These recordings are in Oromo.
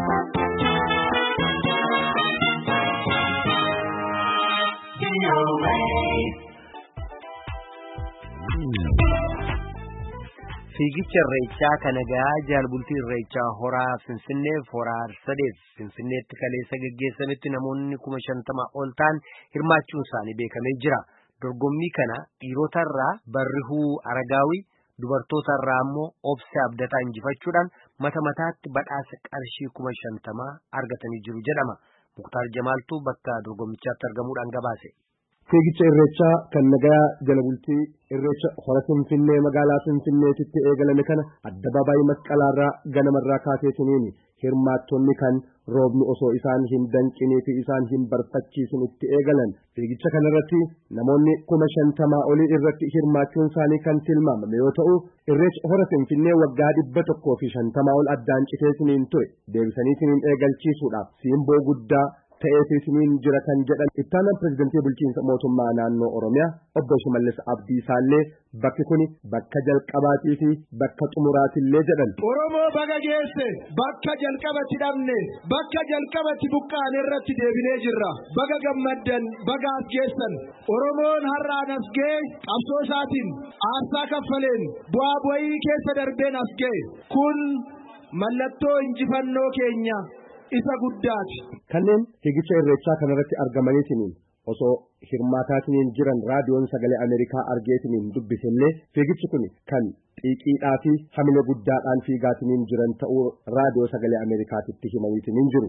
Fiigicha Irreechaa kan egaa jaalbultii Irreechaa horaa Finfinneef horaa Arsadeef Finfinneetti kaleessa gaggeessametti namoonni 50,000 ol ta'an hirmaachuun isaanii beekamee jira. Dorgommii kana dhiirotarraa Barrihuu Aragaawii, dubartootarraa immoo Obsee Abdataa injifachuudhaan mata mataatti badhaasa qarshii 50,000 argatanii jiru jedhama. Muktaar Jamaaltuu bakka dorgommichaatti argamuudhaan gabaase. Fiigicha Irreechaa kan nagaa jala bultii Irreecha hora Finfinnee magaalaa Finfinneetitti eegalame kana addabaabaayii masqalaarraa ganamarraa kaaseetiniin hirmaattonni kan roobni osoo isaan hin danqinii fi isaan hin barfachiisin itti eegalan. Fiigicha kanarratti namoonni 50,000 olii irratti hirmaachuun isaanii kan tilmaamame yoo ta'u, Irreecha hora Finfinnee waggaa 150 ol addaan citeetiniin ture deebisaniitiniin eegalchiisuudhaaf siimboo guddaa ta'eefisiniin jira kan jedhan ittaanaan pirezidantii bulchiinsa mootummaa naannoo Oromiyaa obbo Shimallis Abdiisaallee bakki kuni bakka jalqabaatii fi bakka xumuraatillee jedhan. Oromoo baga geesse bakka jalqabatti dhabne bakka jalqabatti buqqaan irratti deebinee jirra. Baga gammaddan baga as geessan. Oromoon har'aan as ga'e qabsoo isaatiin aarsaa kaffaleen bu'aa bu'ii keessa darbeen as ga'e. Kun mallattoo injifannoo keenya isa guddaati. Kanneen fiigicha Irreechaa kanarratti argamaniitiin osoo hirmaataatiniin jiran raadiyoon sagalee Ameerikaa argeetiniin dubbisellee fiigichi kun kan xiiqiidhaa fi hamile guddaadhaan fiigaatiniin jiran ta'uu raadiyoo sagalee Ameerikaatitti himaniitiniin jiru.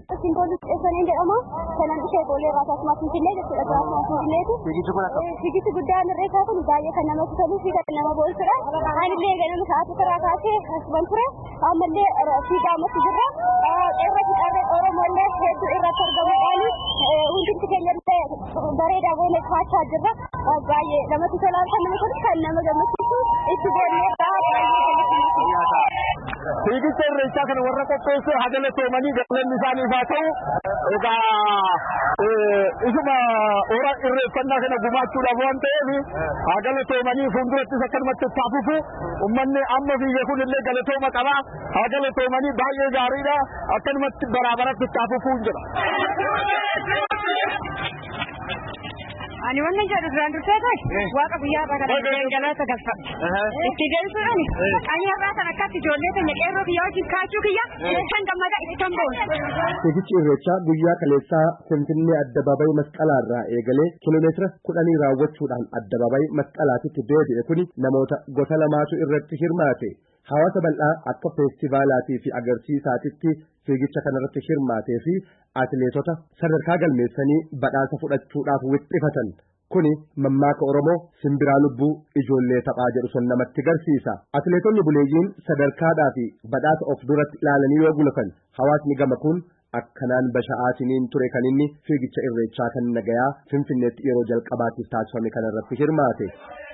Fiigichi guddaan Irreechaa kun baay'ee kan namatti toluu fi kan nama boonsudha. Anillee ganama sa'aatii karaa kaasee asuman ture. Ammallee fiigaa ammatti jirra. Irratti qarree Oromollee hedduu irratti argamuudhaan hundumti keenya bareedaa boonee kaachaa jirra. Baay'ee namatti tolaan kan nama kun kan nama gammachiisu itti boonnee Fiigicha Irreechaa kana warra qopheessee hagala toomanii galanni isaaniif haa ta'u. Isuma hora irreeffannaa kana gumaachuudhaaf waan ta'eef hagala toomanii fuuldurattis akkanumatti taafufu uummanni amma biyya kunillee galatooma qaba. Hagala toomanii baay'ee gaariidha. Akkanumatti baraabaratti taafufu jira. Ani wannan jadi duraan dursee ta'e waaqa guyyaa irraa kan galata galfa. Itti deemsuudhaan qanyyaa irraa kan akkatti ijoollee keenya qeerroo biyyaa wajjin kaachuu kiyya kan gammada itti kan boonu. Fiigichi Irreechaa guyyaa kaleessaa Finfinnee addabaabaayii masqalaarraa eegalee kiiloomeetira 10 raawwachuudhaan addabaabaayii masqalaatitti deebi'e kuni namoota gosa lamaatu irratti hirmaate. Hawaasa bal'aa akka feestivaalaatii fi agarsiisaatitti fiigicha kanarratti hirmaatee fi atileetota sadarkaa galmeessanii badhaasa fudhachuudhaaf wixxifatan. Kuni mammaaka Oromoo simbiraa lubbuu ijoollee taphaa jedhu sun namatti garsiisa. Atileetonni buleeyyiin sadarkaadhaa fi badhaasa of duratti ilaalanii yoo gulufan hawaasni gama kun akkanaan basha'aatiniin ture kan inni fiigicha Irreechaa kan nagayaa Finfinneetti yeroo jalqabaatiif taasifame kanarratti hirmaate.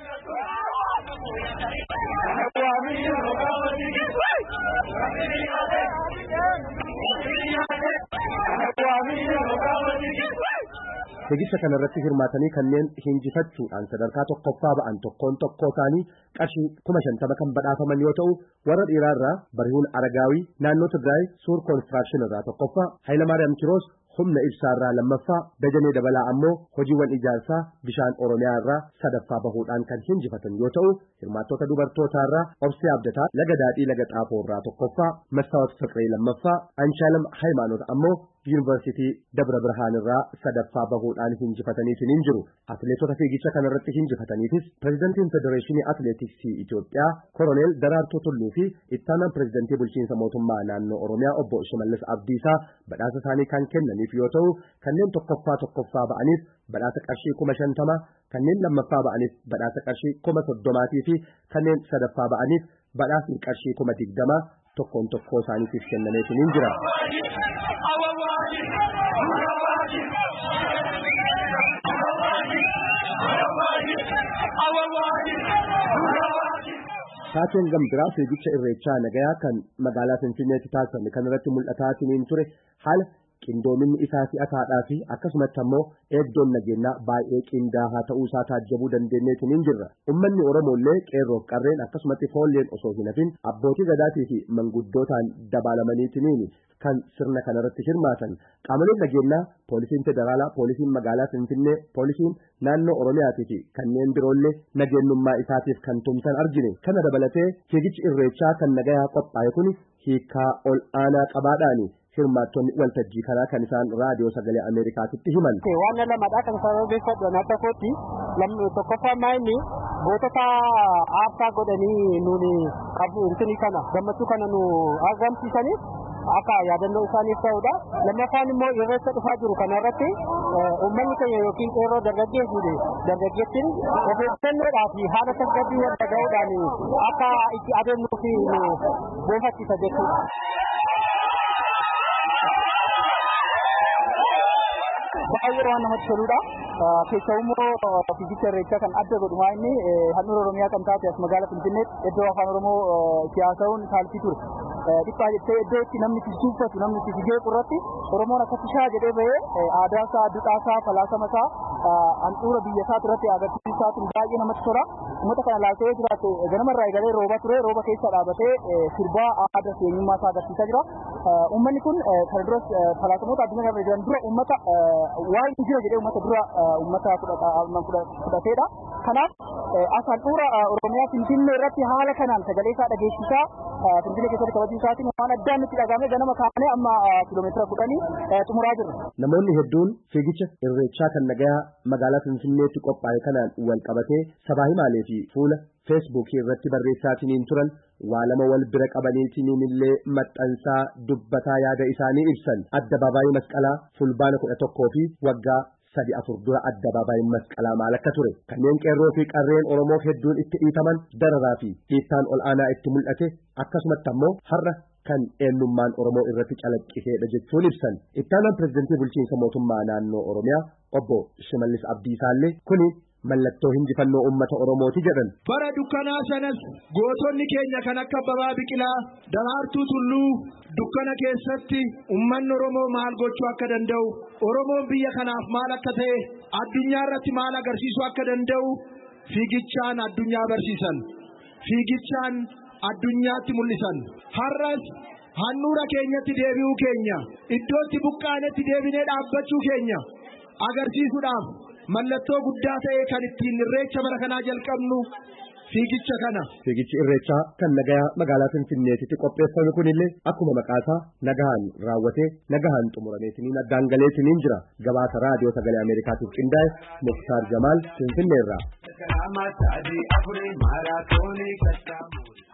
Fiigicha kanarratti hirmaatanii kanneen hinjifachuudhaan sadarkaa tokkoffaa ba'an tokkoon tokkoo isaanii qarshii 50,000 kan badhaafaman yoo ta'u, warra dhiiraarraa Barihuun Aragaawii naannoo Tigraay Suur Koonistiraakshini irraa tokkoffaa, Hayilamaariyaam Kiroos humna ibsaarraa lammaffaa, Dajanee Dabalaa ammoo hojiiwwan ijaarsaa bishaan Oromiyaa irraa sadaffaa bahuudhaan kan hinjifatan yoo ta'u, hirmaattota dubartootaarraa Obsee Abdataa laga daadhii laga xaafoo irraa tokkoffaa, Massaawat Fiqiree lammaffaa, Anshaalam Hayimaanoot ammoo Yuunivarsiitii Dabra Birhaan irraa sadaffaa bahuudhaan hinjifataniitiin jiru. Atileetota fiigicha kanarratti hinjifataniifis pirezidantiin Federeeshinii Atileetiksii Itoophiyaa Koroneel Daraartuu Tulluu fi ittaanaan pirezidantii bulchiinsa mootummaa naannoo Oromiyaa obbo Shimallis Abdiisaa badhaasa isaanii kan kennaniif yoo ta'u, kanneen tokkoffaa ba'aniif badhaasa qarshii 50,000, kanneen lammaffaa ba'aniif badhaasa qarshii 30,000 fi kanneen sadaffaa ba'aniif badhaasni qarshii 20,000 tokkoon tokkoo isaaniitiif kennameetiin jira. Taateen gambiraa fiigicha Irreechaa nagayaa kan magaalaa Finfinneetti taasifame kanarratti mul'ataatiin ture haala qindoominni isaa si'ataadhaa fi akkasumatti ammoo eegdoon nageenyaa baay'ee qindaa'aa ta'uu isaa taajjabuu dandeenyeetiin jirra. Uummanni Oromoollee qeerroof qarreen akkasumatti foolleen osoo hin hafin abbootii gadaatii fi manguddootaan dabalamaniitiin kan sirna kanarratti hirmaatan qaamoleen nageenyaa poolisiin federaalaa poolisiin magaalaa Finfinnee poolisiin naannoo Oromiyaatii fi kanneen biroollee nageenyummaa isaatiif kan tumsan argine kana dabalatee fiigichi irreechaa kan nagayaa qophaa'e kun hiikaa ol aanaa qabaadhaani hirmaattonni waltajjii kanaa kan isaan raadiyoo sagalee Ameerikaatitti himan. Waan lamadhaa kan sababeeffadhu naannoo kootti tokkoffaa maayini gootota aarsaa godhanii nuuni qabu intini kana gammachuu kana nu argamsiisanii akka yaadannoo isaaniif ta'udha. Lammaffaan immoo irreessa dhufaa jiru kanarratti uummanni keenya yookiin qeerroo dargaggeettiin of eeggannoodhaa fi haala tasgabbii wanta ga'uudhaan akka itti adeemnuu fi boonfachiisa jechuudha. Baay'ee waan namatti toludha. Keessummoo fiigicha irreechaa kan adda godhu inni handhuura Oromiyaa kan taate as magaalaa Finfinneetti iddoo afaan Oromoo itti haasa'uun saalfii ture. Dhiphaa jettee iddoo itti namni itti suuffatu namni itti figee qurratti Oromoon akka tishaa jedhee bahee aadaa isaa, duudhaa isaa, falaasama isaa handhuura biyya isaa irratti agarsiisaatiin baay'ee namatti tola. Uummata kana laaltee jiraate ganamarraa eegalee rooba ture rooba keessa dhaabatee sirbaa aadaa eenyummaa isaa agarsiisaa jira. Uummanni kun kana duras falaasamoota addunyaa irra jiran dura uummata waan jira jedhee uummata dura uummata fudhateedha. Kanaaf as handhuura Oromiyaa Finfinnee irratti haala kanaan sagalee isaa dhageessisaa Finfinnee keessatti kabajuu isaatiin waan addaan nutti dhagahame ganama kaanee amma kiiloomeetira 10 xumuraa jirra. Namoonni hedduun fiigicha irreechaa kan nagayaa magaalaa Finfinneetti qophaa'e kanaan wal qabatee sabaa himaalee fi fuula feesbuukii irratti barreessaatiniin turan waa lama wal bira qabaniitiniin illee maxxansaa dubbataa yaada isaanii ibsan addabaabaayii masqalaa fulbaana 11 fi waggaa 3-4 dura addabaabaayii masqalaa maal akka ture kanneen qeerroo fi qarreen Oromoo hedduun itti dhiitaman dararaa fi dhiittaan ol aanaa itti mul'ate akkasumatti ammoo har'a kan eenyummaan Oromoo irratti calaqqiseedha jechuun ibsan itti aanaan pirezidantii bulchiinsa mootummaa naannoo Oromiyaa obbo Shimallis Abdiisaallee kuni mallattoo hinjifannoo uummata Oromooti jedhan. Bara dukkanaa sanas gootonni keenya kan akka Abbabaa Biqilaa, Daraartuu Tulluu dukkana keessatti uummanni Oromoo maal gochuu akka danda'u, Oromoon biyya kanaaf maal akka ta'e, addunyaa irratti maal agarsiisuu akka danda'u fiigichaan addunyaa barsiisan. Fiigichaan addunyaatti mul'isan. Har'as handhuura keenyatti deebi'uu keenya, iddootti buqqaanetti deebinee dhaabbachuu keenya agarsiisuudhaaf mallattoo guddaa ta'e kan ittiin irreecha bara kanaa jalqabnu fiigicha kana. Fiigichi irreechaa kan nagayaa magaalaa Finfinneetti qopheeffame kunillee akkuma maqaasaa nagahaan raawwatee nagahaan xumurameetiniin addaan galeetiniin jira. Gabaasa raadiyoo sagalee Ameerikaatiif qindaa'e Muktaar Jamaal Finfinneerraa.